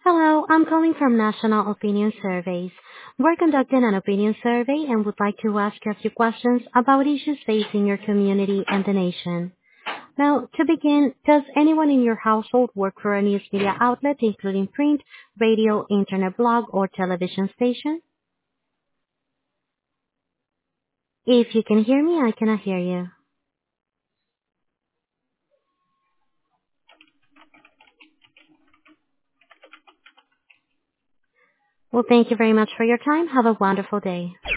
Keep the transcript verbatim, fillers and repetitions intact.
Hello, I'm calling from National Opinion Surveys. We're conducting an opinion survey and would like to ask you a few questions about issues facing your community and the nation. Now, to begin, does anyone in your household work for a news media outlet, including print, radio, internet blog, or television station? If you can hear me, I cannot hear you. Well, thank you very much for your time. Have a wonderful day.